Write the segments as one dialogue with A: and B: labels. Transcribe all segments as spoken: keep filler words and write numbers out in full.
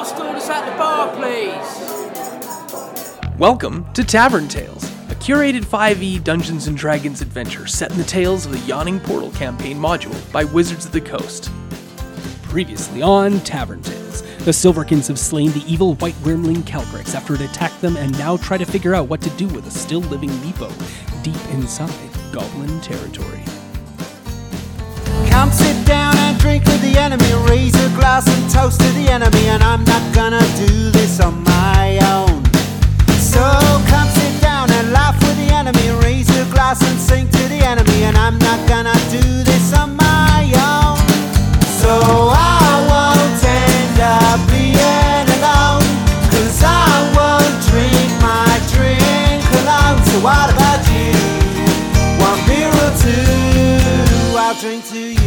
A: last orders at the bar, please.
B: Welcome to Tavern Tales, a curated five E Dungeons and Dragons adventure set in the tales of the Yawning Portal campaign module by Wizards of the Coast.
C: Previously on Tavern Tales, the Silverkins have slain the evil white wormling Calcrix after it attacked them and now try to figure out what to do with a still living Meepo deep inside Goblin territory.
D: Come sit down and drink with the enemy, raise a glass and toast to the enemy, and I'm not gonna do this on my own. So come sit down and laugh with the enemy, raise a glass and sing to the enemy, and I'm not gonna do this on my own. So I won't end up being alone, cause I won't drink my drink alone. So what about you? One beer or two, I'll drink to you.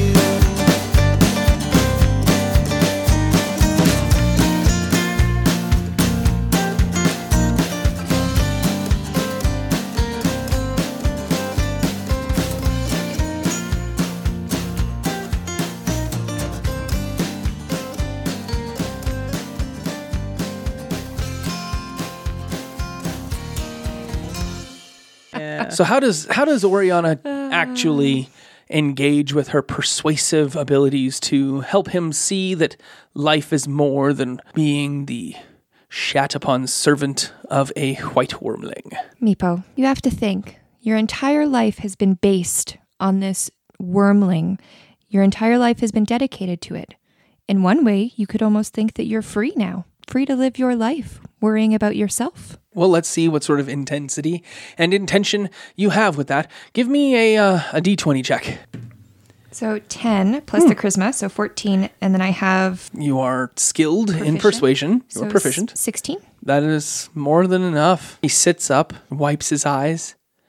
B: So how does how does Oriana actually engage with her persuasive abilities to help him see that life is more than being the shat-upon servant of a white wormling?
E: Meepo, you have to think. Your entire life has been based on this wormling. Your entire life has been dedicated to it. In one way, you could almost think that you're free now. Free to live your life, worrying about yourself.
B: Well, let's see what sort of intensity and intention you have with that. Give me a uh, a d twenty check.
E: So ten plus
B: Hmm.
E: the charisma, so fourteen. And then I have
B: You are skilled in
E: proficient.
B: persuasion. You
E: So
B: are proficient.
E: s- sixteen.
B: That is more than enough. He sits up, wipes his eyes.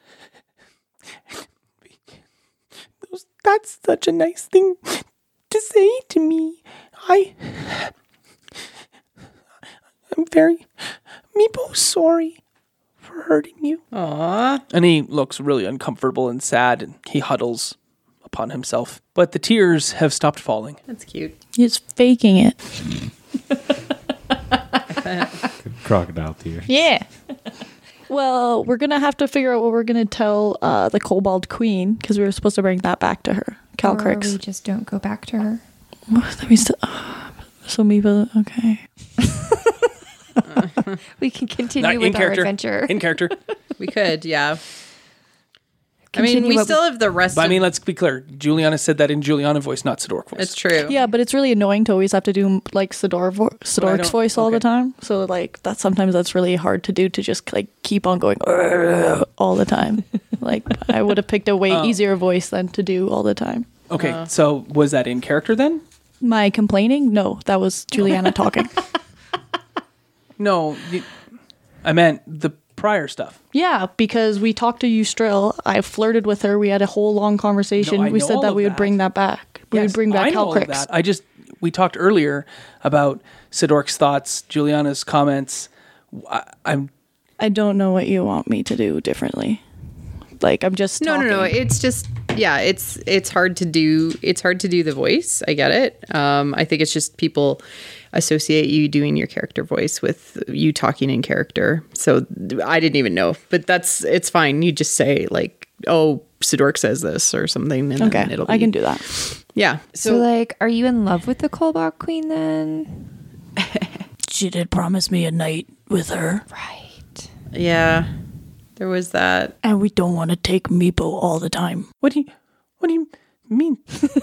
B: That's such a nice thing to say to me. I... I'm very... Meepo, sorry for hurting you.
F: Aww.
B: And he looks really uncomfortable and sad, and he huddles upon himself. But the tears have stopped falling.
F: That's cute.
G: He's faking it.
H: Crocodile tears.
G: Yeah. Well, we're going to have to figure out what we're going to tell uh, the Kobold Queen, because we were supposed to bring that back to her.
E: Or we
G: Calcrix.
E: just don't go back to her.
G: What? Let me st- uh, so Meepo, okay.
E: We can continue
B: Not in
E: with our
B: character.
E: adventure.
B: In character.
F: We could, yeah. I
E: Continue
F: mean, we
E: what
F: still have the rest
B: But I
F: of...
B: mean, let's be clear. Juliana said that in Juliana voice, not Sidork voice.
F: It's true.
G: Yeah, but it's really annoying to always have to do like Sidor vo-
B: I
G: Sidork's
B: don't-
G: voice all the
B: okay.
G: time. So like that sometimes that's really hard to do to just like keep on going all the time. Like I would have picked a way
B: Oh.
G: easier voice than to do all the time.
B: Okay,
F: Uh.
B: so was that in character then?
G: My complaining? No, that was Juliana talking.
B: No, you, I meant the prior stuff.
G: Yeah, because we talked to Eustrel. I flirted with her. We had a whole long conversation.
B: No, I
G: we
B: know
G: said
B: all
G: that
B: of
G: we would
B: that.
G: bring that back. We
B: Yes,
G: would bring back
B: I know all of
G: Calcrix.
B: that. I just, we talked earlier about Sidork's thoughts, Juliana's comments. I, I'm,
G: I don't know what you want me to do differently. Like I'm just
F: No, no, no.
G: talking.
F: It's just, yeah, it's it's hard to do. It's hard to do the voice. I get it. Um, I think it's just people associate you doing your character voice with you talking in character. So I didn't even know, but that's it's fine. You just say like, "Oh, Sidork says this" or something, and
G: Okay,
F: then it'll be,
G: I can do that.
F: Yeah.
E: So,
F: So,
E: like, are you in love with the Kobold Queen then?
G: She did promise me a night with her,
E: Right.
F: yeah, there was that.
G: and we don't want to take Meepo all the time.
B: what do you, what do you mean?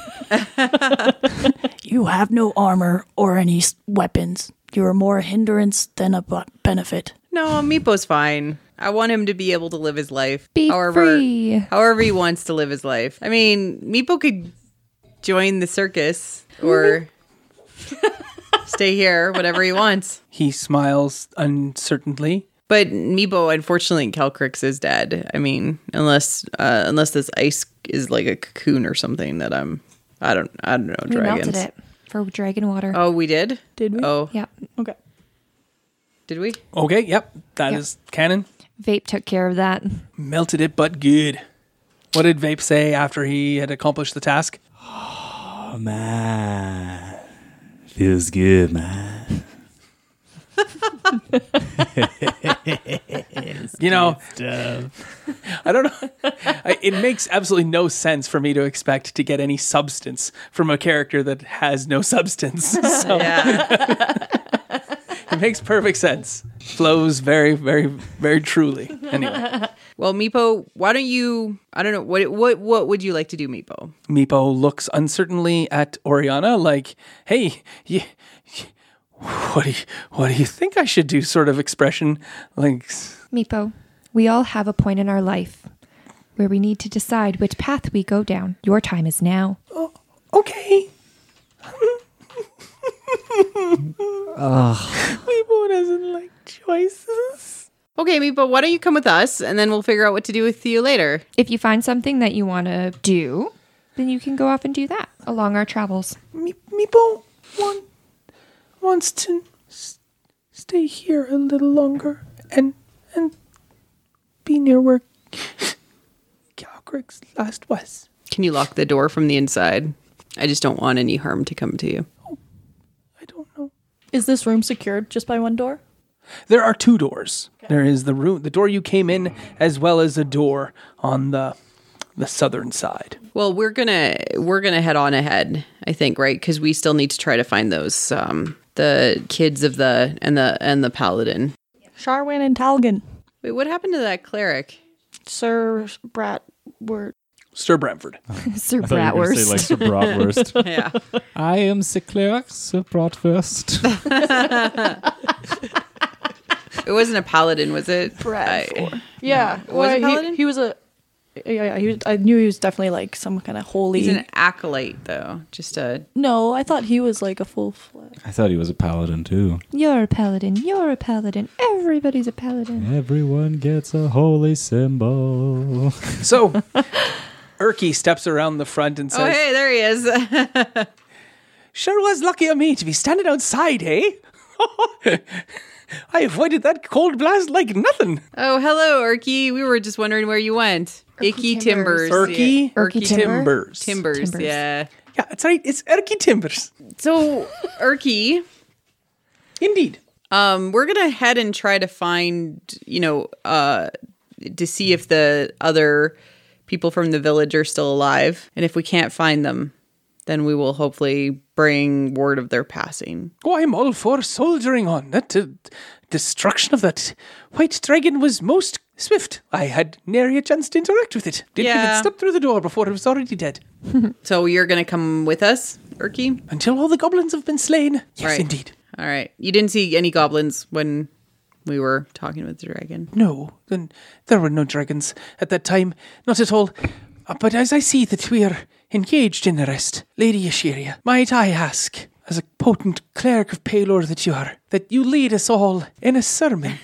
G: You have no armor or any s- weapons. You're more a hindrance than a bu- benefit.
F: No, Meepo's fine. I want him to be able to live his life.
E: Be
F: however,
E: free.
F: however he wants to live his life. I mean, Meepo could join the circus or stay here, whatever he wants.
B: He smiles uncertainly.
F: But Meepo, unfortunately, Calcrix is dead. I mean, unless uh, unless this ice is like a cocoon or something that I'm, I don't, I don't know.
E: We
F: Dragons.
E: melted it for dragon water.
F: Oh, we did.
G: Did we?
F: Oh,
E: Yep.
G: Okay.
F: did we?
B: Okay, yep, that
E: Yep.
B: is canon.
E: Vape took care of that.
B: Melted it, but good. What did Vape say after he had accomplished the task?
H: Oh, man. Feels good, man.
B: You know, I don't know. I, it makes absolutely no sense for me to expect to get any substance from a character that has no substance. So
F: Yeah.
B: it makes perfect sense. Flows very, very, very truly. Anyway,
F: Well, Meepo, why don't you? I don't know. What what what would you like to do, Meepo?
B: Meepo looks uncertainly at Oriana, like, "Hey, you, what do you, what do you think I should do?" Sort of expression, like.
E: Meepo, we all have a point in our life where we need to decide which path we go down. Your time is now.
B: Okay. Meepo doesn't like choices.
F: Okay, Meepo, why don't you come with us, and then we'll figure out what to do with you later.
E: If you find something that you want to do, then you can go off and do that along our travels.
B: Me- Meepo want, wants to s- stay here a little longer and and be near where Calcrix last was.
F: Can you lock the door from the inside? I just don't want any harm to come to you.
B: I don't know.
G: Is this room secured just by one door?
B: There are two doors. There is the room, the door you came in, as well as a door on the the southern side.
F: Well, we're gonna we're gonna head on ahead, I think, right? Because we still need to try to find those um, the kids of the and the and the paladin.
G: Sharwin and Talgan.
F: Wait, what happened to that cleric?
G: Sir Brat were
B: Sir Brentford.
E: Sir
H: I thought you were gonna
E: Bratwurst.
H: say like Sir Bratwurst.
F: Yeah.
H: I am Sir Cleric, Sir Bratwurst.
F: It wasn't a paladin, was it?
G: Brat.
F: I-
G: Yeah.
F: No. Was it
G: he-
F: Paladin?
G: He, was a. Yeah, yeah. He was, I knew he was definitely like some kind of holy.
F: He's an acolyte, though. Just a.
G: No, I thought he was like a full fledged.
H: I thought he was a paladin too.
E: You're a paladin. You're a paladin. Everybody's a paladin.
H: Everyone gets a holy symbol.
B: So, Erky steps around the front and says,
F: Oh, hey, there he is.
B: "Sure was lucky of me to be standing outside, eh? I avoided that cold blast like nothing."
F: Oh, hello, Erky. We were just wondering where you went. Icky Timbers.
E: Timbers.
B: Erky,
F: Yeah.
E: Erky Timber?
B: Timbers.
F: Timbers,
E: Timbers.
F: yeah.
B: Yeah, that's right. It's Erky Timbers.
F: So, Erky,
B: Indeed.
F: um, we're going to head and try to find, you know, uh, to see if the other people from the village are still alive. And if we can't find them, then we will hopefully bring word of their passing.
B: Oh, I'm all for soldiering on. That uh, destruction of that white dragon was most swift. I had nary a chance to interact with it. Didn't
F: Yeah.
B: even step through the door before it was already dead.
F: So you're going to come with us, Erky?
B: Until all the goblins have been slain. Yes,
F: Right.
B: indeed.
F: All right. You didn't see any goblins when we were talking with the dragon.
B: No, then there were no dragons at that time. Not at all. Uh, but as I see that we are engaged in the rest, Lady Asheria, might I ask, as a potent cleric of Pelor that you are, that you lead us all in a sermon?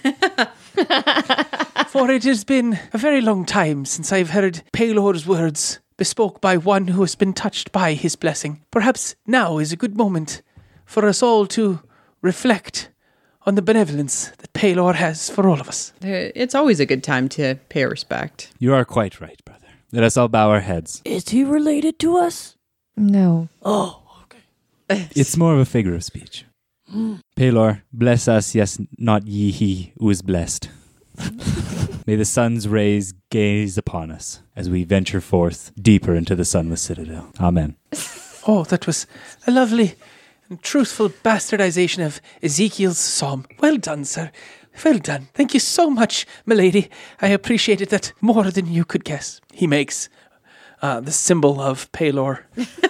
B: For it has been a very long time since I've heard Pelor's words bespoke by one who has been touched by his blessing. Perhaps now is a good moment for us all to reflect on the benevolence that Pelor has for all of us.
F: Uh, It's always a good time to pay respect.
H: You are quite right, brother. Let us all bow our heads.
G: Is he related to us?
E: No.
G: Oh, okay.
H: It's more of a figure of speech. Pelor, bless us, yes, not ye he who is blessed. May the sun's rays gaze upon us as we venture forth deeper into the sunless citadel. Amen.
B: Oh, that was a lovely and truthful bastardization of Ezekiel's psalm. Well done, sir. Well done. Thank you so much, milady. I appreciated that more than you could guess. He makes uh, the symbol of Pelor.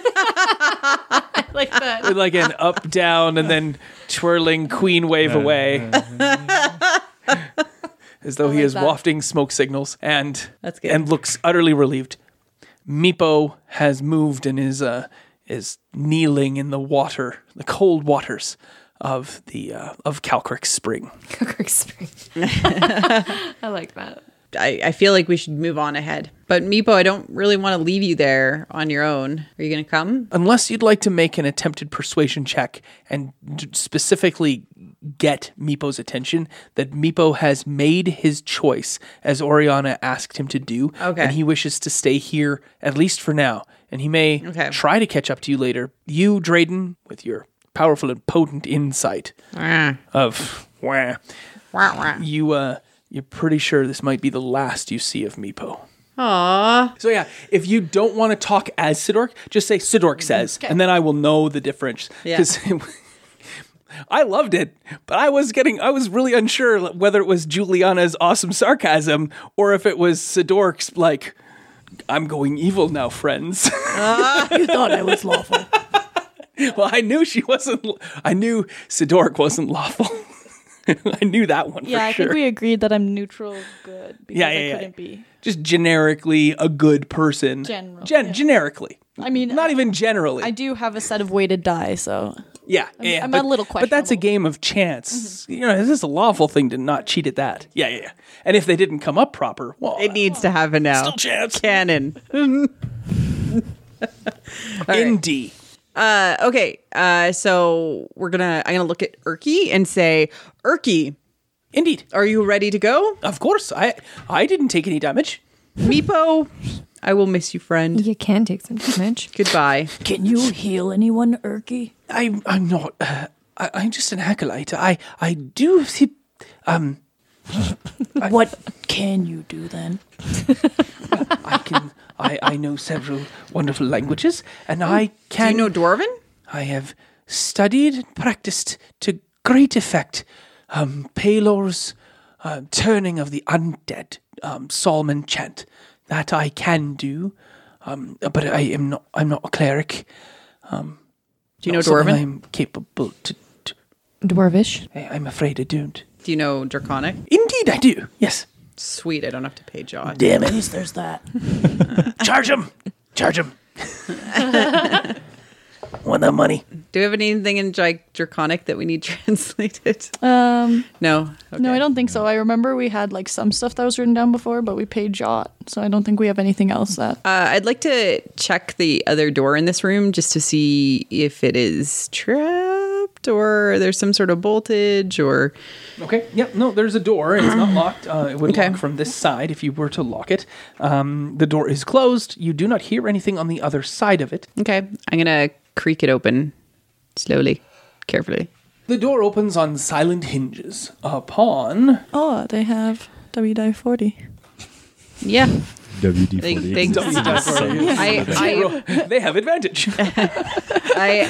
G: Like that.
B: With like an up, down, and then twirling queen wave away. As though he
G: like
B: is
G: that.
B: wafting smoke signals and
F: That's good.
B: and looks utterly relieved. Meepo has moved and is uh, is kneeling in the water, the cold waters of the uh, of Calcrick Spring.
E: Calcrick Spring. I like that.
F: I, I feel like we should move on ahead. But Meepo, I don't really want to leave you there on your own. Are you going to come?
B: Unless you'd like to make an attempted persuasion check and d- specifically get Meepo's attention, that Meepo has made his choice as Oriana asked him to do.
F: Okay.
B: And he wishes to stay here, at least for now. And he may
F: Okay.
B: try to catch up to you later. You, Drayden, with your powerful and potent insight
F: Ah.
B: of wah, you uh, you're pretty sure this might be the last you see of Meepo.
F: Aww.
B: So yeah, if you don't want to talk as Sidork, just say Sidork says, and then I will know the difference.
F: Yeah.
B: Because I loved it, but I was getting, I was really unsure whether it was Juliana's awesome sarcasm or if it was Sidork's like, I'm going evil now, friends.
G: You thought I was lawful.
B: Well, I knew she wasn't, I knew Sidork wasn't lawful. I knew that one
G: Yeah,
B: for
G: I
B: sure.
G: think we agreed that I'm neutral good because
B: Yeah, yeah,
G: I
B: yeah.
G: couldn't be.
B: Just generically a good person.
G: General,
B: Gen-
G: yeah.
B: Generically.
G: I mean,
B: Not
G: I-
B: even generally.
G: I do have a set of weighted die, so
B: Yeah,
G: I'm-
B: yeah,
G: I'm
B: but,
G: a little
B: But that's a
G: questionable.
B: game of chance. You know, this is a lawful thing to not cheat at that. Yeah, yeah, yeah. And if they didn't come up proper, well,
F: It needs to happen now.
B: still chance.
F: Canon.
B: Indeed.
F: Uh, okay, uh, so we're gonna. I'm gonna look at Erky and say, Erky,
B: Indeed.
F: are you ready to go?
B: Of course. I I didn't take any damage.
F: Meepo, I will miss you, friend.
E: You can take some damage.
F: Goodbye.
G: can you heal anyone, Erky?
B: I I'm not. Uh, I, I'm just an acolyte. I I do. See, um,
G: What can you do then?
B: I can. I I know several wonderful languages, and I
F: Do
B: can.
F: you know Dwarven?
B: I have studied and practiced to great effect um, Pelor's uh, turning of the undead, um, Solomon chant. That I can do, um, but I am not. I'm not a cleric.
F: Do you know
B: Not something
F: Dwarven?
B: I'm capable to. to
E: Dwarvish.
B: I, I'm afraid I don't.
F: Do you know Draconic?
B: Indeed, I do. Yes.
F: Sweet, I don't have to pay Jaw.
B: Damn
G: At
B: it!
G: least there's that.
B: Charge him! Charge him! Want that money?
F: Do we have anything in Dra- Draconic that we need translated?
G: Um,
F: No. Okay.
G: no, I don't think so. I remember we had like some stuff that was written down before, but we paid Jot, so I don't think we have anything else that.
F: Uh, I'd like to check the other door in this room just to see if it is trapped or there's some sort of voltage or.
B: Okay. Yep. No, there's a door. And it's not locked. Uh, it would
F: Okay.
B: lock from this side if you were to lock it. Um, the door is closed. You do not hear anything on the other side of it.
F: Okay, I'm gonna creak it open slowly, carefully.
B: The door opens on silent hinges. Upon
G: Oh, they have W D forty.
F: Yeah,
H: W D
F: they,
H: forty.
F: they, I, I,
B: they have advantage.
F: I,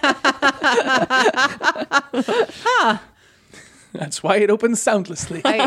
B: That's why it opens soundlessly.
F: I,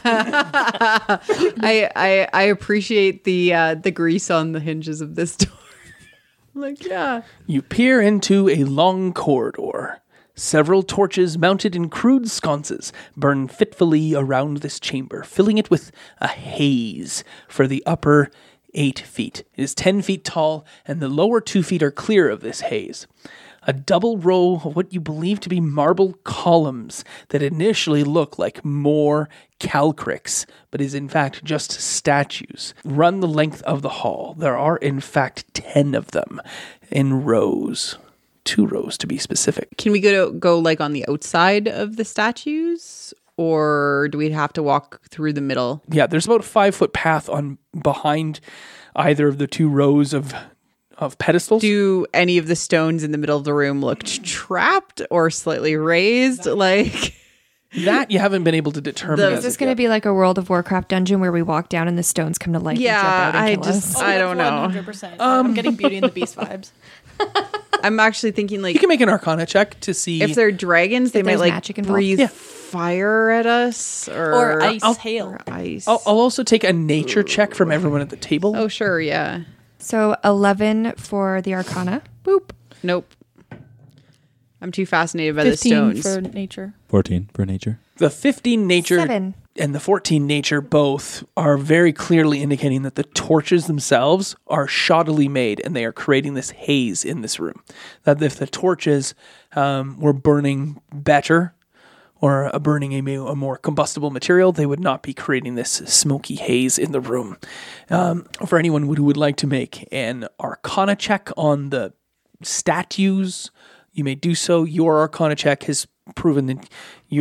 F: I, I appreciate the uh, the grease on the hinges of this door. Like, yeah.
B: You peer into a long corridor. Several torches mounted in crude sconces burn fitfully around this chamber, filling it with a haze for the upper eight feet. It is ten feet tall, and the lower two feet are clear of this haze. A double row of what you believe to be marble columns that initially look like more calcrics, but is in fact just statues, run the length of the hall. There are in fact ten of them in rows. Two rows to be specific.
F: Can we go to, go like on the outside of the statues, or do we have to walk through the middle?
B: Yeah, there's about a five foot path on behind either of the two rows of of pedestals.
F: Do any of the stones in the middle of the room look t- trapped or slightly raised? Like
B: that you haven't been able to determine.
F: The-
B: as
E: Is this
B: of
E: going to
B: yet.
E: be like a World of Warcraft dungeon where we walk down and the stones come to life
F: Yeah,
E: and jump out and
F: I
E: kill
F: just-
E: us?
F: I don't know.
G: one hundred percent. I'm getting Beauty and the Beast vibes.
F: I'm actually thinking like
B: You can make an Arcana check to see
F: if they're dragons, they might
E: there's
F: like
E: magic involved.
F: breathe
B: Yeah.
F: fire at us or,
G: Or ice
B: I'll-
G: hail.
F: or ice.
B: I'll, I'll also take a nature check from everyone at the table.
F: oh, sure, yeah.
E: So eleven for the Arcana.
F: Boop. Nope. I'm too fascinated by the
G: fifteen
F: stones.
G: for nature.
H: fourteen for nature.
B: The fifteen nature
E: Seven.
B: and the fourteen nature both are very clearly indicating that the torches themselves are shoddily made and they are creating this haze in this room. That if the torches um, were burning better or uh, burning a, mo- a more combustible material, they would not be creating this smoky haze in the room. Um, for anyone who would like to make an Arcana check on the statues, you may do so. Your Arcana check has proven that your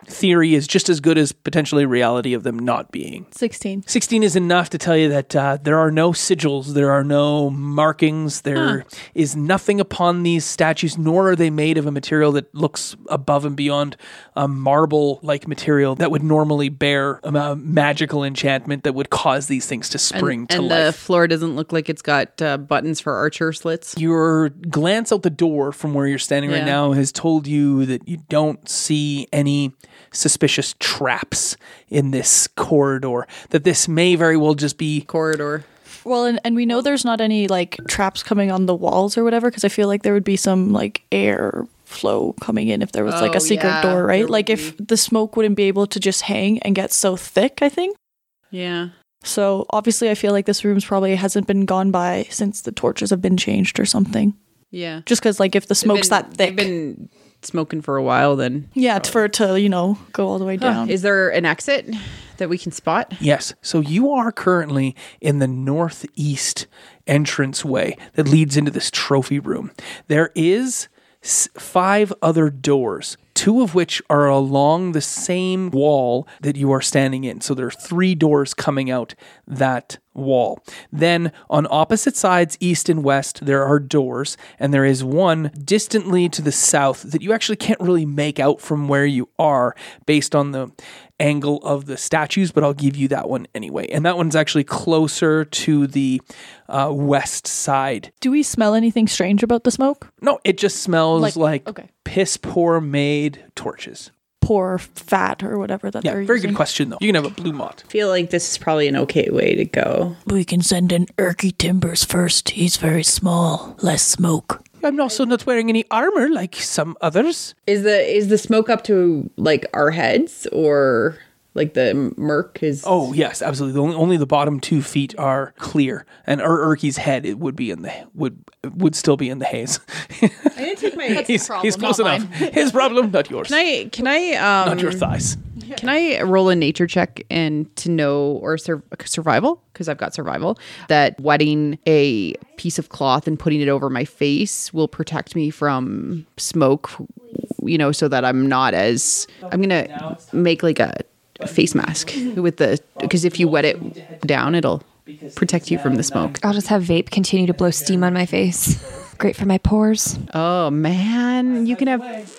B: theory is just as good as potentially reality of them not being.
G: sixteen.
B: sixteen is enough to tell you that uh, there are no sigils, there are no markings, There
F: Huh.
B: is nothing upon these statues, nor are they made of a material that looks above and beyond a marble-like material that would normally bear a ma- magical enchantment that would cause these things to spring
F: and
B: to
F: and
B: life.
F: the floor doesn't look like it's got uh, buttons for archer slits.
B: Your glance out the door from where you're standing right
F: Yeah.
B: now has told you that you don't see any suspicious traps in this corridor, that this may very well just be
F: Corridor.
G: Well, and, and we know there's not any like traps coming on the walls or whatever, because I feel like there would be some like air flow coming in if there was like
F: Oh,
G: a secret
F: yeah,
G: door,
F: there
G: right?
F: would
G: Like if the smoke wouldn't be able to just hang and get so thick, I think.
F: Yeah.
G: So obviously I feel like this room's probably hasn't been gone by since the torches have been changed or something.
F: Yeah.
G: Just because like if the smoke's
F: They've been-
G: that thick.
F: They've been smoking for a while then.
G: Yeah, it's for it to, you know, go all the way down.
F: Is there an exit that we can spot?
B: Yes. So you are currently in the northeast entranceway that leads into this trophy room. There is s- five other doors, two of which are along the same wall that you are standing in. So there are three doors coming out that wall. Then on opposite sides, east and west, there are doors, and there is one distantly to the south that you actually can't really make out from where you are based on the angle of the statues, but I'll give you that one anyway. And that one's actually closer to the uh, west side.
G: Do we smell anything strange about the smoke?
B: No, it just smells
G: Like-
B: like,
G: okay.
B: piss poor made torches.
G: Poor fat or whatever that
B: Yeah,
G: they're
B: very
G: using.
B: good question though. You can have a blue mott.
F: I feel like this is probably an okay way to go.
A: We can send in Erky Timbers first. He's very small. Less smoke.
B: I'm also not wearing any armor like some others.
F: Is the is the smoke up to like our heads, or like the murk is?
B: Oh yes, absolutely. The only, only the bottom two feet are clear, and Ur Urki's head it would be in the would would still be in the haze.
F: I didn't take my.
B: he's he's close enough. His problem, not yours.
F: Can I can I um
B: not your thighs.
F: Can I roll a nature check and to know or sur- survival, because I've got survival, that wetting a piece of cloth and putting it over my face will protect me from smoke, you know, so that I'm not as I'm gonna make like a face mask with the, because if you wet it down it'll protect you from the smoke.
E: I'll just have vape continue to blow steam on my face. Great for my pores.
F: Oh man, you can have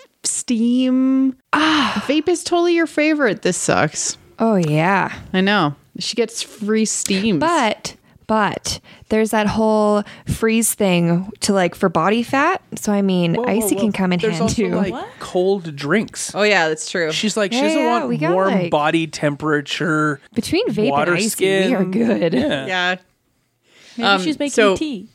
F: steam. Ah, vape is totally your favorite. This sucks.
E: Oh yeah.
F: I know. She gets free steam.
E: But but there's that whole freeze thing to like for body fat. So I mean,
B: Whoa, whoa,
E: icy
B: whoa.
E: can come in
B: There's
E: hand
B: also
E: too.
B: like cold drinks.
F: Oh yeah, that's true.
B: She's like, she
E: Yeah,
B: doesn't
E: yeah, we
B: want
E: got,
B: warm
E: like-
B: body temperature.
E: Between vape
B: water
E: and icy,
B: skin.
E: we are good.
B: Yeah.
F: yeah.
G: Maybe
F: Um,
G: she's making
F: so-
G: tea.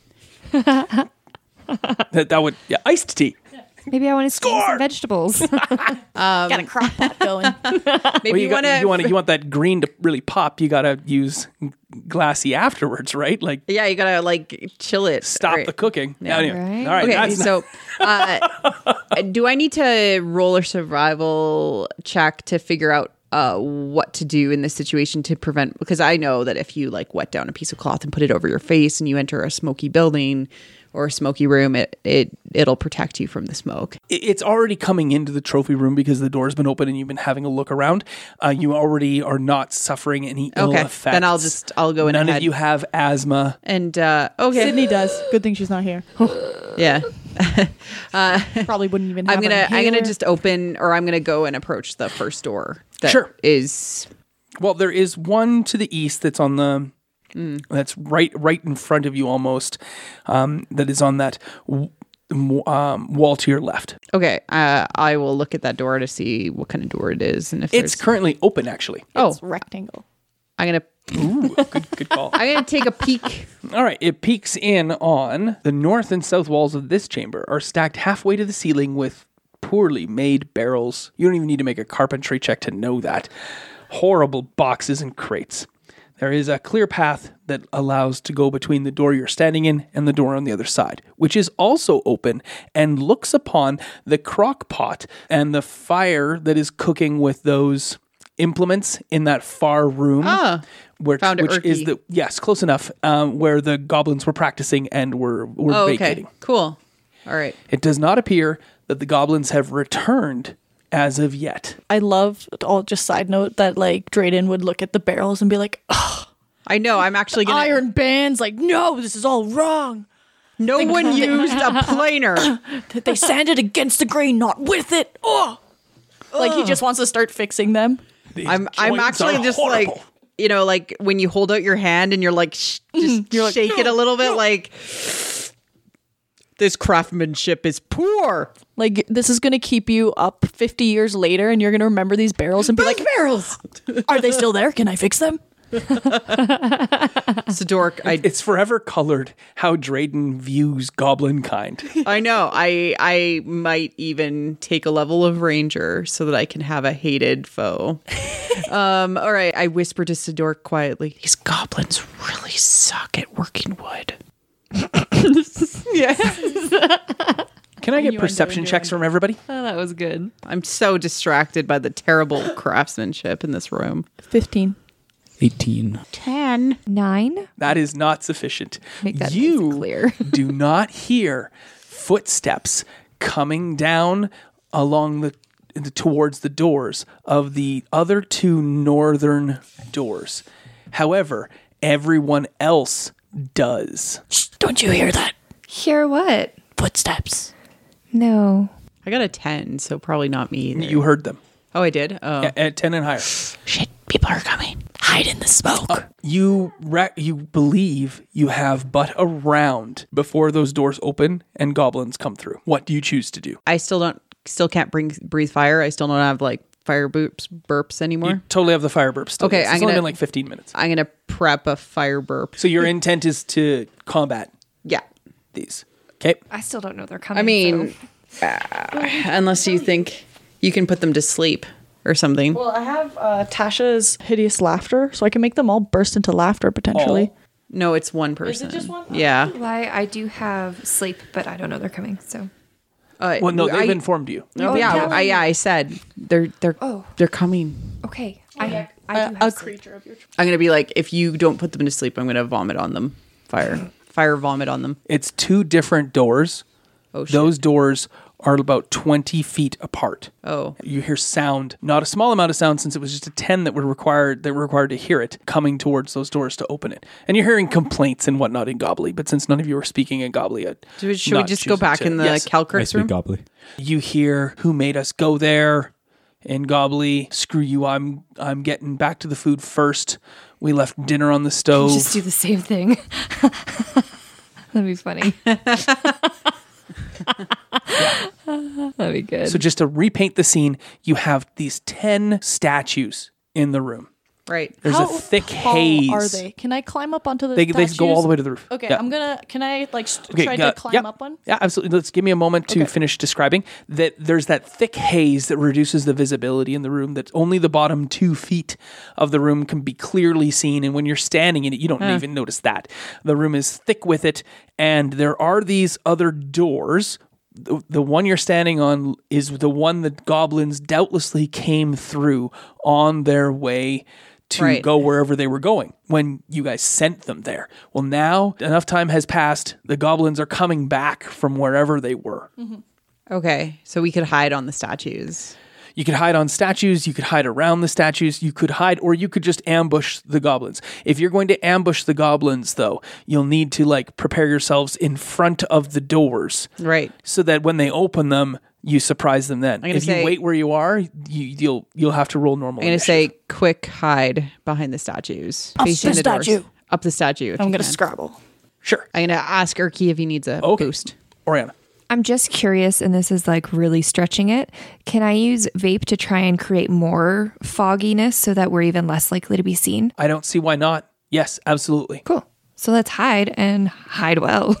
B: That, that would, yeah, iced tea.
E: Maybe I want to steam
B: Score!
E: some vegetables.
G: Got a crock pot going.
F: Maybe
B: Well,
F: you,
B: you, got,
F: want to.
B: you want you want that green to really pop. You got to use glassy afterwards, right? Like
F: Yeah, you gotta like chill it.
B: stop
F: Right.
B: the cooking.
F: Yeah.
B: Anyway,
E: Right.
B: all right.
F: Okay,
B: that's
F: so uh, do I need to roll a survival check to figure out uh, what to do in this situation to prevent? Because I know that if you like wet down a piece of cloth and put it over your face and you enter a smoky building or a smoky room, it it it'll protect you from the smoke.
B: it- it's already coming into the trophy room because the door's been open and you've been having a look around. Uh, you already are not suffering any ill
F: Okay,
B: effects.
F: then I'll just I'll go in
B: None
F: ahead.
B: of you have asthma.
F: And uh, okay,
G: Sydney does. Good thing she's not here.
F: yeah.
G: Probably wouldn't even have
F: I'm gonna
G: an
F: I'm gonna
G: inhaler.
F: just open, or I'm gonna go and approach the first door. That
B: Sure.
F: is
B: Well, there is one to the east that's on the that's right right in front of you almost. Um, that is on that w- w- um, wall to your left.
F: okay. Uh, I will look at that door to see what kind of door it is, and if
B: It's
F: there's
B: currently open, actually.
F: oh,
G: It's rectangle.
F: I'm gonna
B: Ooh, good, good call.
F: I'm gonna take a peek.
B: All right, it peeks in on the north and south walls of this chamber are stacked halfway to the ceiling with poorly made barrels. You don't even need to make a carpentry check to know that. Horrible boxes and crates. There is a clear path that allows to go between the door you're standing in and the door on the other side, which is also open and looks upon the crock pot and the fire that is cooking with those implements in that far room.
F: Ah,
B: which,
F: found it
B: which is
F: Urky.
B: the yes, close enough, um, where the goblins were practicing and were were
F: Oh, okay,
B: vacating.
F: cool. All right.
B: It does not appear that the goblins have returned as of yet.
G: I love, all just side note, that like Drayden would look at the barrels and be like, ugh,
F: I know. I'm actually gonna.
G: iron bands. Like, no, this is all wrong.
F: No one used a planer.
G: They sanded against the grain, not with it. Oh, like he just wants to start fixing them.
B: These
F: I'm. I'm
B: joints
F: actually
B: are
F: just
B: horrible.
F: like, you know, like when you hold out your hand and you're like, sh- just
G: You're like,
F: shake it a little bit, like this craftsmanship is poor.
G: Like, this is going to keep you up fifty years later, and you're going to remember these barrels and be like,
F: barrels.
G: are they still there? Can I fix them?
F: Sidork, I
B: It's forever colored how Drayden views goblin kind.
F: I know. I I might even take a level of ranger so that I can have a hated foe. um, all right. I whisper to Sidork quietly. These goblins really suck at working wood.
B: Can I get perception checks from everybody?
F: Oh, that was good. I'm so distracted by the terrible craftsmanship in this room.
G: fifteen.
C: eighteen.
F: Ten.
E: Nine?
B: That is not sufficient.
E: Make that nice
B: you
E: and clear.
B: do not hear footsteps coming down along the, the towards the doors of the other two northern doors. However, everyone else does.
A: Shh, don't you hear that?
E: Hear what?
A: Footsteps.
E: No.
F: I got a ten, so probably not me either.
B: You heard them.
F: Oh, I did? Oh.
B: Yeah, at ten and higher.
A: Shit, people are coming. Hide in the smoke.
B: You re- you believe you have but a round before those doors open and goblins come through. What do you choose to do?
F: I still don't, still can't bring, breathe fire. I still don't have like fire burps, burps anymore.
B: You totally have the fire burp still.
F: Okay,
B: Yes, it's
F: I'm
B: only
F: gonna-
B: been like fifteen minutes.
F: I'm going to prep a fire burp.
B: So your intent is to combat
F: Yeah.
B: these. Okay.
E: I still don't know they're coming.
F: I mean,
E: so-
F: uh, unless you think you can put them to sleep or something.
G: Well, I have uh, Tasha's hideous laughter, so I can make them all burst into laughter potentially.
F: No, it's one person.
G: Is it just one?
F: Yeah.
E: Why I do have sleep, but I don't know they're coming. So
F: Uh,
B: Well, no, they've
F: I,
B: informed you.
F: No,
E: Oh,
F: yeah,
E: yeah.
F: I, yeah, I said they're they're
E: Oh.
F: they're coming.
E: okay, I I do
G: A,
E: have
G: a
E: sleep.
G: creature of your choice.
F: I'm gonna be like, if you don't put them to sleep, I'm gonna vomit on them. Fire, fire, vomit on them.
B: It's two different doors.
F: Oh shit.
B: Those doors are about twenty feet apart.
F: Oh,
B: You hear sound, not a small amount of sound since it was just a ten that were required that were required to hear it coming towards those doors to open it. And you're hearing complaints and whatnot in Gobbly, but since none of you are speaking in Gobbly, I'd
F: should we, should we
B: not
F: just go
B: choosing
F: back
B: to-
F: in the
B: Yes.
H: I
F: Calcrix
H: speak
F: room?
H: gobbly.
B: You hear who made us go there in Gobbly. Screw you, I'm I'm getting back to the food first. We left dinner on the stove.
E: Just do the same thing. That'd be funny. That'd be good.
B: So just to repaint the scene, you have these ten statues in the room.
F: Right.
B: There's
G: How
B: a thick
G: tall
B: haze.
G: are they? Can I climb up onto the
B: They, they go all the way to the roof.
G: Okay,
B: Yeah.
G: I'm gonna. Can I like st-
B: Okay,
G: try
B: yeah,
G: to climb
B: yeah.
G: up one?
B: Yeah, absolutely. Let's give me a moment to
G: Okay.
B: finish describing that. There's that thick haze that reduces the visibility in the room. That only the bottom two feet of the room can be clearly seen, and when you're standing in it, you don't even notice that. The room is thick with it, and there are these other doors. The, the one you're standing on is the one that goblins doubtlessly came through on their way to
F: Right.
B: go wherever they were going when you guys sent them there. Well, now enough time has passed. The goblins are coming back from wherever they were.
F: Okay, so we could hide on the statues.
B: You could hide on statues, you could hide around the statues, you could hide, or you could just ambush the goblins. If you're going to ambush the goblins, though, you'll need to like prepare yourselves in front of the doors
F: Right.
B: so that when they open them, you surprise them then.
F: gonna
B: If
F: say-
B: you wait where you are, you, you'll you'll have to roll normal.
F: I'm gonna
B: initiative.
F: say quick hide behind the statues.
A: Up
F: facing
A: the
F: doors.
A: statue.
F: Up the statue. if
G: I'm
F: you
G: gonna
F: can.
G: scrabble.
B: Sure.
F: I'm gonna ask Erky if he needs a
B: Okay.
F: boost.
B: Oriana.
E: I'm just curious, and this is like really stretching it. Can I use vape to try and create more fogginess so that we're even less likely to be seen?
B: I don't see why not. Yes, absolutely.
E: Cool. So let's hide and hide well.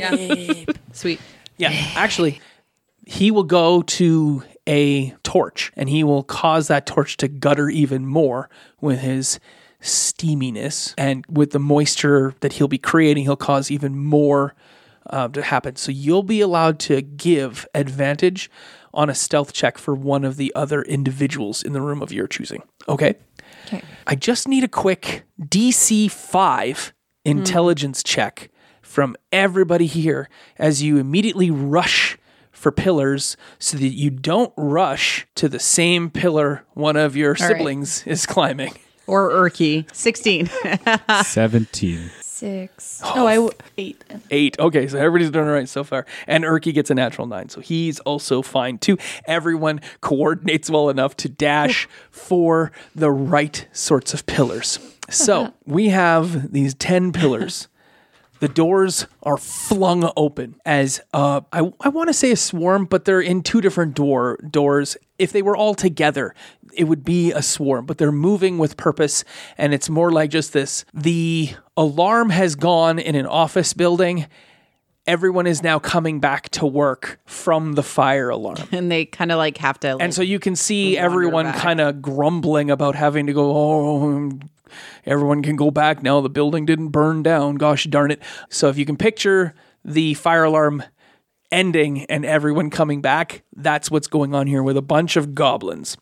F: Sweet.
B: Yeah, actually, he will go to a torch and he will cause that torch to gutter even more with his steaminess. And with the moisture that he'll be creating, he'll cause even more uh, to happen. So you'll be allowed to give advantage on a stealth check for one of the other individuals in the room of your choosing. Okay?
E: Okay.
B: I just need a quick D C five intelligence check from everybody here as you immediately rush for pillars so that you don't rush to the same pillar one of your
F: right.
B: siblings is climbing.
F: Or Urky. sixteen.
H: seventeen.
E: Six.
G: Oh, I w- eight.
B: Eight. Okay, so everybody's doing all right so far. And Urky gets a natural nine, so he's also fine too. Everyone coordinates well enough to dash for the right sorts of pillars. So we have these ten pillars. The doors are flung open as, uh, I, I want to say a swarm, but they're in two different door doors. If they were all together, it would be a swarm, but they're moving with purpose, and it's more like just this. The alarm has gone in an office building. Everyone is now coming back to work from the fire alarm.
F: And they kind of like have to. Like,
B: And so you can see
F: wander
B: everyone
F: back.
B: kind of grumbling about having to go, oh, everyone can go back now. The building didn't burn down. Gosh darn it. So if you can picture the fire alarm ending and everyone coming back, that's what's going on here with a bunch of goblins.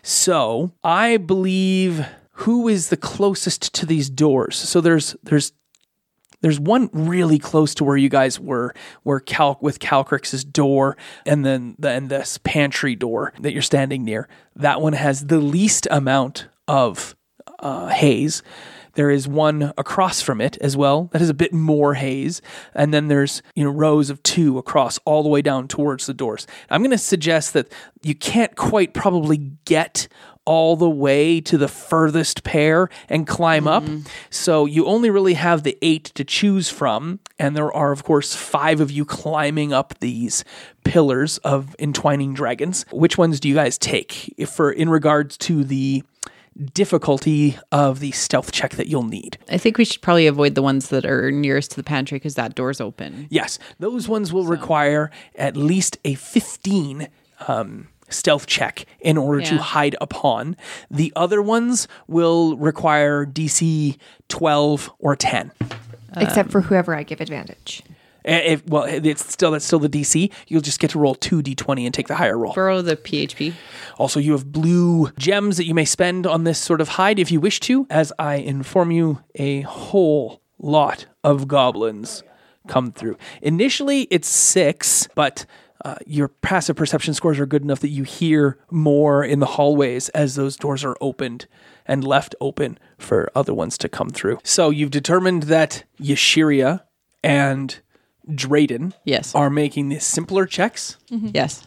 B: So I believe who is the closest to these doors? So there's there's There's one really close to where you guys were, where Cal with Calcrix's door, and then the, and this pantry door that you're standing near. That one has the least amount of uh, haze. There is one across from it as well that has a bit more haze, and then there's you know rows of two across all the way down towards the doors. I'm going to suggest that you can't quite probably get all the way to the furthest pair and climb mm-hmm. up. So you only really have the eight to choose from. And there are, of course, five of you climbing up these pillars of entwining dragons. Which ones do you guys take if for in regards to the difficulty of the stealth check that you'll need?
F: I think we should probably avoid the ones that are nearest to the pantry because that door's open.
B: Yes, those ones will so. require at least a fifteen um stealth check in order yeah. to hide upon. The other ones will require D C twelve or ten.
E: Except um, for whoever I give advantage.
B: If, well, it's still that's still the D C. You'll just get to roll two d twenty and take the higher roll.
F: Borrow the P H P.
B: Also, you have blue gems that you may spend on this sort of hide if you wish to. As I inform you, a whole lot of goblins come through. Initially, it's six, but Uh, your passive perception scores are good enough that you hear more in the hallways as those doors are opened and left open for other ones to come through. So you've determined that Yashiria and Drayden
F: yes.
B: are making the simpler checks.
F: Mm-hmm. Yes.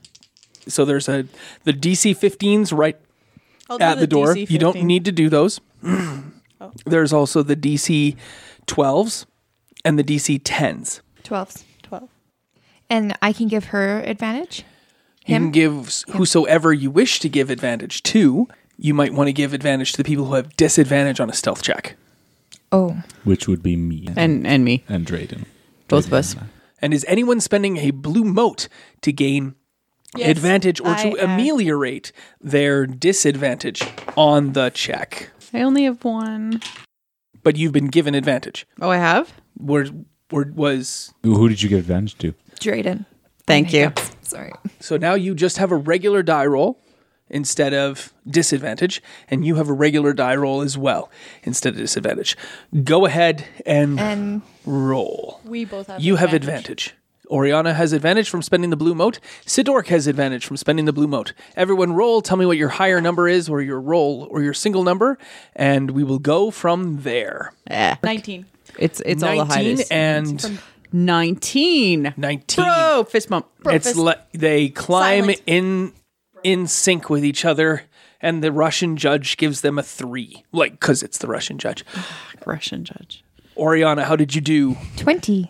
B: So there's a the D C fifteens right
G: I'll
B: at
G: the,
B: the door.
G: D C fifteen.
B: You don't need to do those.
G: oh.
B: There's also the D C twelves and the D C tens.
E: Twelves.
G: twelve.
E: And I can give her advantage?
B: You
E: Him?
B: can give whosoever you wish to give advantage to. You might want to give advantage to the people who have disadvantage on a stealth check.
E: Oh.
H: Which would be me.
F: And and me.
H: And Drayden.
F: Both
H: Drayden
F: of us.
H: And,
B: and is anyone spending a blue mote to gain yes, advantage or to
G: I, uh,
B: ameliorate their disadvantage on the check?
F: I only have one.
B: But you've been given advantage.
F: Oh, I have?
B: Were, were, was
H: Who did you give advantage to?
E: Drayden.
F: Thank you.
E: Sorry.
B: So now you just have a regular die roll instead of disadvantage, and you have a regular die roll as well instead of disadvantage. Go ahead and,
E: and
B: roll.
G: We both have
B: You
G: advantage.
B: have advantage. Oriana has advantage from spending the blue mote. Sidork has advantage from spending the blue mote. Everyone roll. Tell me what your higher number is, or your roll, or your single number, and we will go from there.
F: Yeah.
G: nineteen.
F: It's it's all the
B: nineteen
F: highest.
B: and
G: From
F: nineteen.
B: nineteen.
F: Bro, fist bump.
B: It's le- they climb
G: Silent.
B: in in sync with each other, and the Russian judge gives them a three, like because it's the Russian judge.
F: Russian judge.
B: Oriana, how did you do?
E: twenty.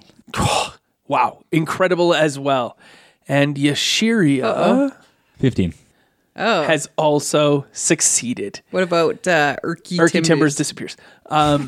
B: Wow, incredible as well. And Yashiria
F: Uh-oh.
H: fifteen.
F: Oh.
B: has also succeeded.
F: What about uh, Urky,
B: Urky
F: Timbers?
B: Timbers disappears. Um,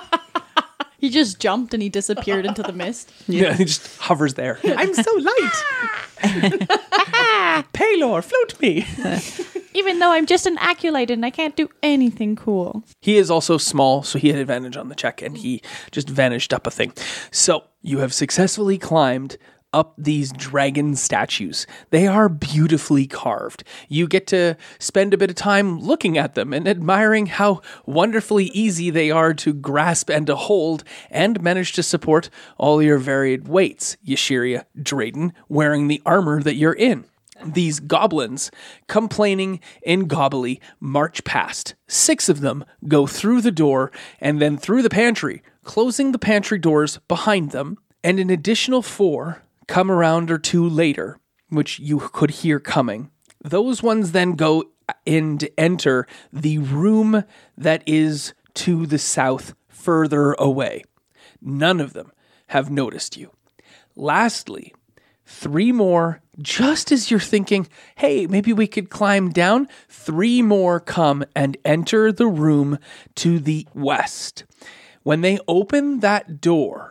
G: He just jumped and he disappeared into the mist.
B: yeah, he just hovers there. I'm so light. Paylor, float me.
G: Even though I'm just an acolyte and I can't do anything cool.
B: He is also small, so he had advantage on the check, and he just vanished up a thing. So you have successfully climbed up these dragon statues. They are beautifully carved. You get to spend a bit of time looking at them and admiring how wonderfully easy they are to grasp and to hold, and manage to support all your varied weights, Yashiria Drayden, wearing the armor that you're in. These goblins, complaining in gobbly, march past. Six of them go through the door and then through the pantry, closing the pantry doors behind them, and an additional four come around or two later, which you could hear coming. Those ones then go in to enter the room that is to the south, further away. None of them have noticed you. Lastly, three more, just as you're thinking, hey, maybe we could climb down, three more come and enter the room to the west. When they open that door,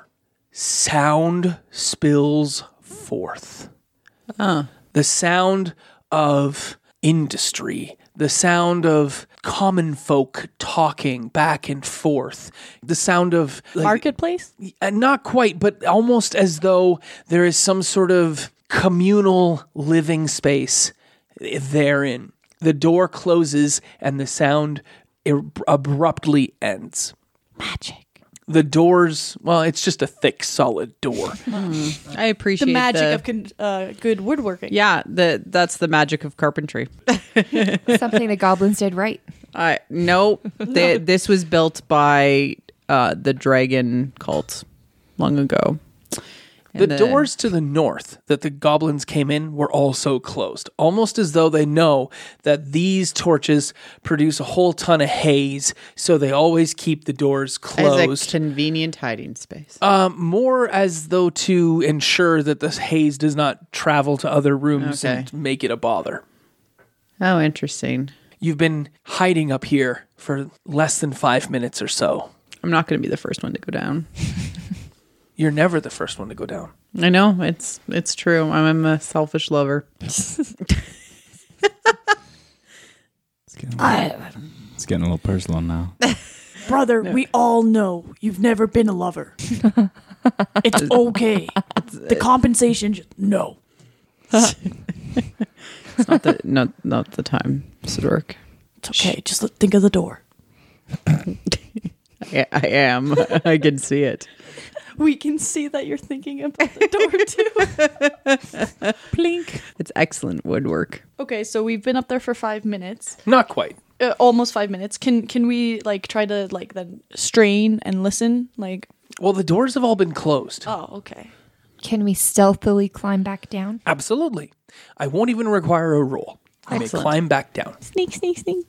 B: sound spills forth.
F: Uh.
B: The sound of industry, the sound of common folk talking back and forth, the sound of like,
G: Marketplace?
B: uh, not quite, but almost as though there is some sort of communal living space therein. The door closes and the sound er- abruptly ends.
G: Magic.
B: The doors, well, it's just a thick, solid door.
F: I appreciate
G: The magic
F: the-
G: of con- uh, good woodworking.
F: Yeah, the that's the magic of carpentry.
E: Something the goblins did right.
F: I no, they, this was built by uh, the dragon cult long ago.
B: The
F: And, uh,
B: doors to the north that the goblins came in were also closed, almost as though they know that these torches produce a whole ton of haze, so they always keep the doors
F: as
B: closed.
F: a convenient hiding space.
B: Um, more as though to ensure that this haze does not travel to other rooms
F: Okay.
B: and make it a bother.
F: Oh, interesting.
B: You've been hiding up here for less than five minutes or so.
F: I'm not going to be the first one to go down.
B: You're never the first one to go down.
F: I know it's it's true. I'm a selfish lover.
H: It's getting,
G: I,
H: it's getting a little personal now.
G: brother, we all know you've never been a lover. It's okay. The compensation, just, no.
F: It's not the not not the time, Sidork.
G: It's okay. Just look- think of the door.
F: I, I am. I can see it.
G: We can see that you're thinking about the door too. Plink.
F: It's excellent woodwork.
G: Okay, so we've been up there for five minutes,
B: Not quite.
G: uh, almost five minutes. Can can we like try to like then strain and listen? Like,
B: Well, the doors have all been closed.
G: oh, okay.
E: Can we stealthily climb back down?
B: Absolutely. I won't even require a roll. I may
G: Excellent.
B: climb back down.
G: Sneak, sneak, sneak.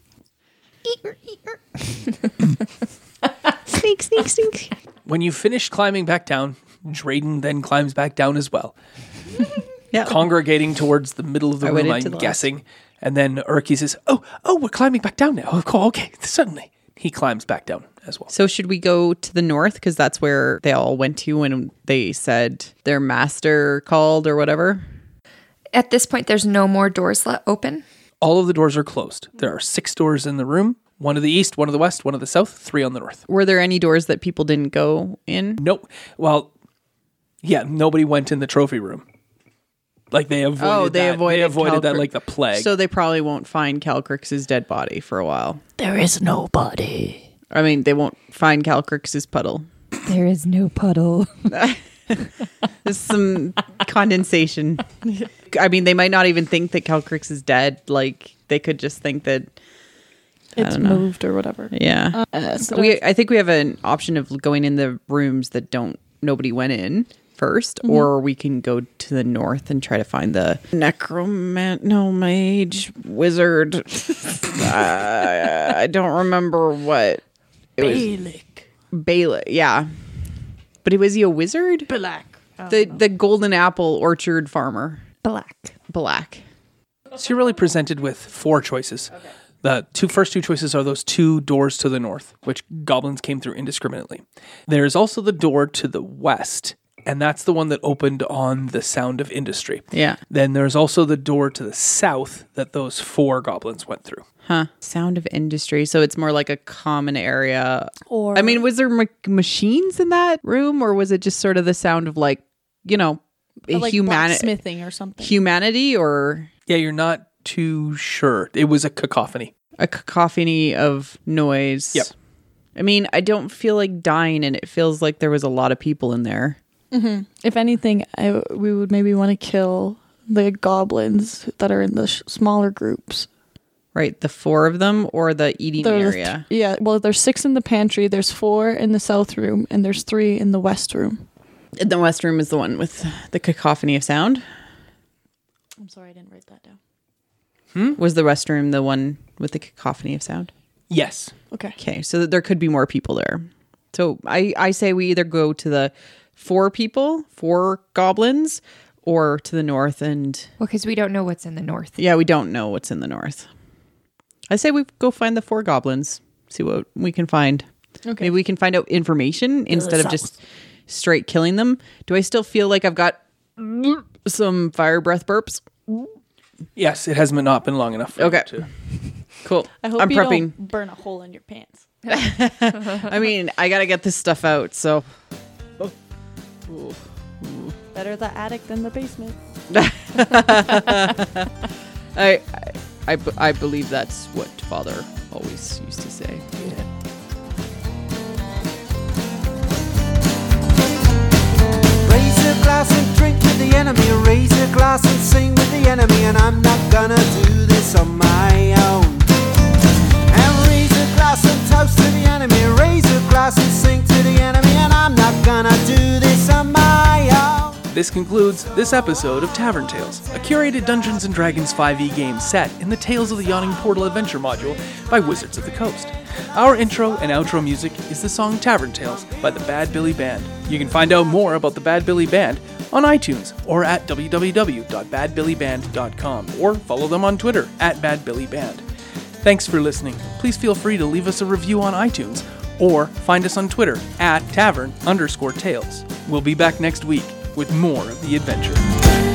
F: Sneak, sneak, sneak.
B: When you finish climbing back down, Drayden then climbs back down as well,
F: Yeah.
B: congregating towards the middle of the
F: I went
B: room,
F: into
B: I'm
F: the
B: guessing. And then Urki says, oh, oh, we're climbing back down now. Oh, cool. Okay, suddenly. He climbs back down as well.
F: So should we go to the north because that's where they all went to when they said their master called or whatever?
E: At this point, there's no more doors let open.
B: All of the doors are closed. There are six doors in the room. One to the east, one to the west, one to the south, three on the north.
F: Were there any doors that people didn't go in?
B: Nope. Well, yeah, nobody went in the trophy room. Like they avoided
F: Oh, they
B: that.
F: avoided
B: they avoided that
F: Calcr-
B: like the plague.
F: So they probably won't find Calcrix's dead body for a while.
A: There is nobody.
F: I mean, they won't find Calcrix's puddle.
E: There is no puddle.
F: There's some condensation. I mean, they might not even think that Calcrix is dead. Like, they could just think that,
G: It's
F: don't know.
G: moved or whatever.
F: yeah.
G: Uh, so
F: we, I think we have an option of going in the rooms that don't, nobody went in first, or we can go to the north and try to find the necromant, no, mage, wizard. uh, I don't remember what. It was
G: Balik.
F: Bala, yeah. But was he a wizard?
G: Black.
F: The the golden apple orchard farmer.
E: Black.
F: Black.
B: So you're really presented with four choices. The two first two choices are those two doors to the north, which goblins came through indiscriminately. There's also the door to the west, and that's the one that opened on the Sound of Industry.
F: Yeah.
B: Then there's also the door to the south that those four goblins went through.
F: Huh. Sound of industry. So it's more like a common area.
G: Or
F: I mean, was there ma- machines in that room, or was it just sort of the sound of like, you know,
G: like
F: humani-
G: blacksmithing or something.
F: humanity or
B: Yeah, you're not too sure. It was a cacophony.
F: a cacophony of noise.
B: Yep.
F: I mean, I don't feel like dying, and it feels like there was a lot of people in there.
G: If anything, I, we would maybe want to kill the goblins that are in the sh- smaller groups.
F: Right, the four of them or the eating
G: There are
F: area.
G: th- yeah, well, there's six in the pantry, there's four in the south room, and there's three in the west room.
F: The west room is the one with the cacophony of sound.
G: I'm sorry, I didn't write that down.
F: Was the west room the one with the cacophony of sound?
B: Yes.
G: Okay.
F: Okay, so there could be more people there. So I, I say we either go to the four people, four goblins, or to the north. And
E: Well, because we don't know what's in the north.
F: yeah, we don't know what's in the north. I say we go find the four goblins, see what we can find.
G: Okay.
F: Maybe we can find out information instead of just straight killing them. Do I still feel like I've got some fire breath burps?
B: Yes, it has not been long enough for
F: Okay.
B: you to.
F: Cool.
G: I hope
F: I'm
G: you
F: prepping.
G: don't burn a hole in your pants.
F: I mean, I gotta get this stuff out. So
G: Better the attic than the basement.
F: I, I, I, b- I believe that's what Father always used to say.
D: Raise a glass and drink with the enemy. Raise a glass and sing with the enemy. And I'm not gonna do this on my own. And raise a glass and toast to the enemy. Raise a glass and sing to the enemy. And I'm not gonna do this on my own.
B: This concludes this episode of Tavern Tales, a curated Dungeons and Dragons five e game set in the Tales of the Yawning Portal adventure module by Wizards of the Coast. Our intro and outro music is the song Tavern Tales by the Bad Billy Band. You can find out more about the Bad Billy Band on iTunes or at w w w dot bad billy band dot com or follow them on Twitter at Bad Billy Band. Thanks for listening. Please feel free to leave us a review on iTunes or find us on Twitter at tavern underscore tales. We'll be back next week with more of the adventure.